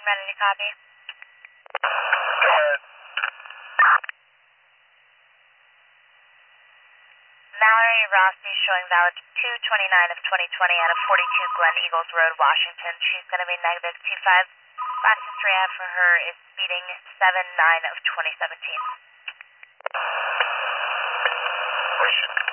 ready to copy. Go ahead. Mallory Rossi showing valid 229 of 2020 out of 42 Glen Eagles Road, Washington. She's going to be negative 25. Fastest rehab for her is speeding 79 of 2017. Push.